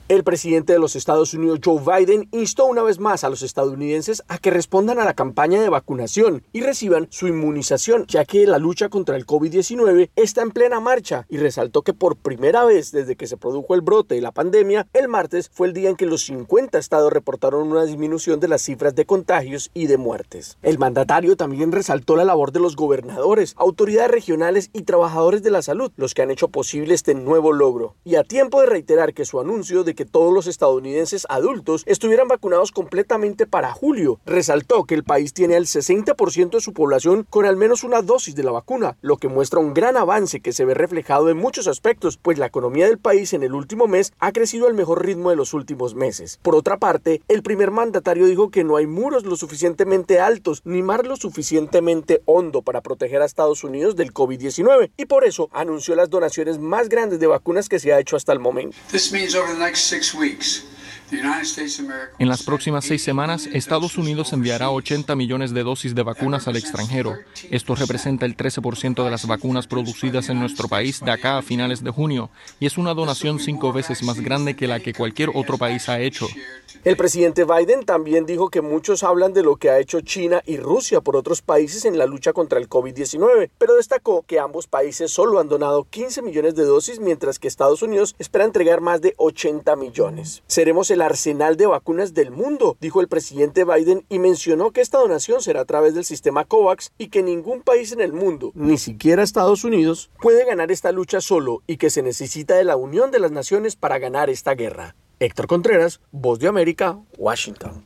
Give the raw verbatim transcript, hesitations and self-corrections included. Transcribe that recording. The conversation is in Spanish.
El presidente de los Estados Unidos, Joe Biden, instó una vez más a los estadounidenses a que respondan a la campaña de vacunación y reciban su inmunización, ya que la lucha contra el COVID diecinueve está en plena marcha, y resaltó que por primera vez desde que se produjo el brote de la pandemia, el martes fue el día en que los cincuenta estados reportaron una disminución de las cifras de contagios y de muertes. El mandatario también resaltó la labor de los gobernadores, autoridades regionales y trabajadores de la salud, los que han hecho posible este nuevo logro, y a tiempo de reiterar que su anuncio de que todos los estadounidenses adultos estuvieran vacunados completamente para julio. Resaltó que el país tiene el sesenta por ciento de su población con al menos una dosis de la vacuna, lo que muestra un gran avance que se ve reflejado en muchos aspectos, pues la economía del país en el último mes ha crecido al mejor ritmo de los últimos meses. Por otra parte, el primer mandatario dijo que no hay muros lo suficientemente altos ni mar lo suficientemente hondo para proteger a Estados Unidos del COVID diecinueve, y por eso anunció las donaciones más grandes de vacunas que se ha hecho hasta el momento. En las próximas seis semanas, Estados Unidos enviará ochenta millones de dosis de vacunas al extranjero. Esto representa el trece por ciento de las vacunas producidas en nuestro país de acá a finales de junio, y es una donación cinco veces más grande que la que cualquier otro país ha hecho. El presidente Biden también dijo que muchos hablan de lo que ha hecho China y Rusia por otros países en la lucha contra el COVID diecinueve, pero destacó que ambos países solo han donado quince millones de dosis, mientras que Estados Unidos espera entregar más de ochenta millones. Seremos el arsenal de vacunas del mundo, dijo el presidente Biden, y mencionó que esta donación será a través del sistema COVAX y que ningún país en el mundo, ni siquiera Estados Unidos, puede ganar esta lucha solo y que se necesita de la unión de las naciones para ganar esta guerra. Héctor Contreras, Voz de América, Washington.